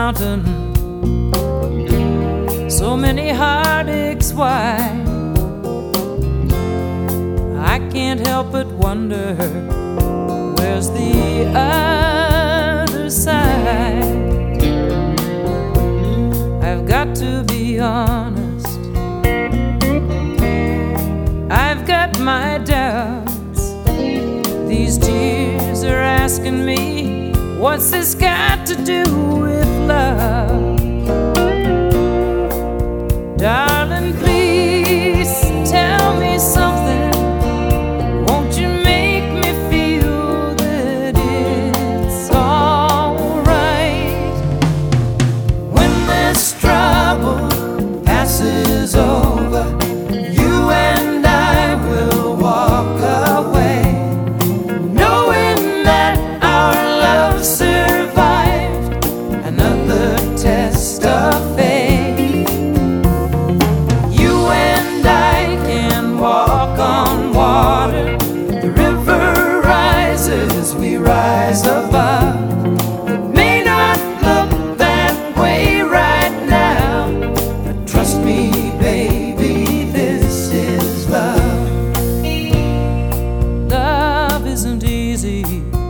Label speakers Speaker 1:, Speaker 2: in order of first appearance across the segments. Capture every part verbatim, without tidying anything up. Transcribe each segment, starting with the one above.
Speaker 1: mountain, so many heartaches wide. I can't help but wonder, where's the other side? I've got to be honest, I've got my doubts. These tears are asking me, what's this got to do with love? Darling, please tell me something. Won't you make me feel that it's all right? When this trouble passes over, you and I will walk away, knowing that our love survived another test of faith. You and I can walk on water, the river rises, we rise above. It may not look that way right now, but trust me, baby, this is love. Love isn't easy,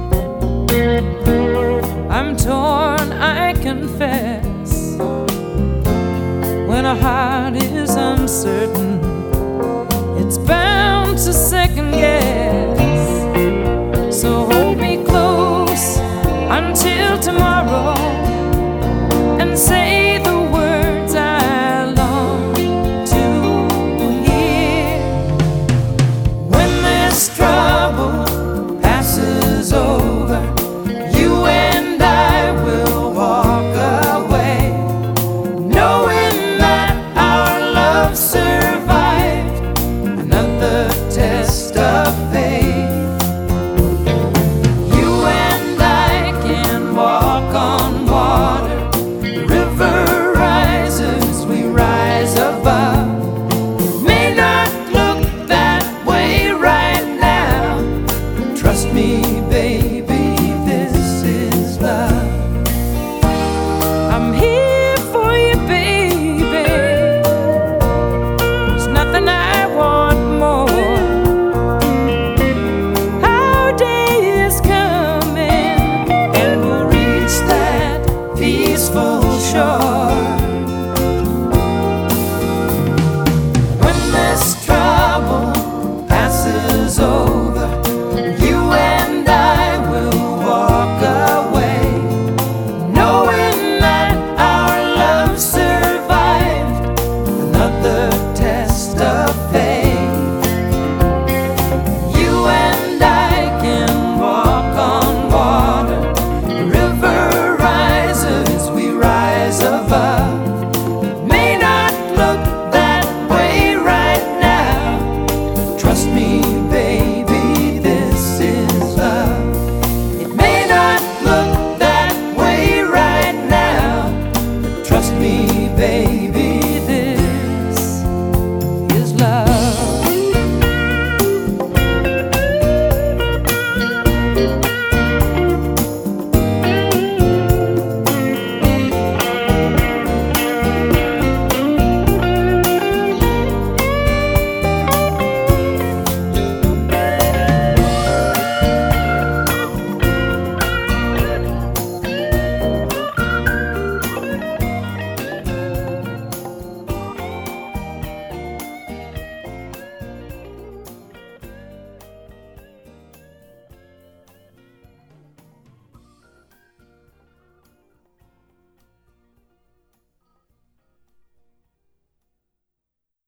Speaker 1: I'm torn, I confess. When a heart is uncertain,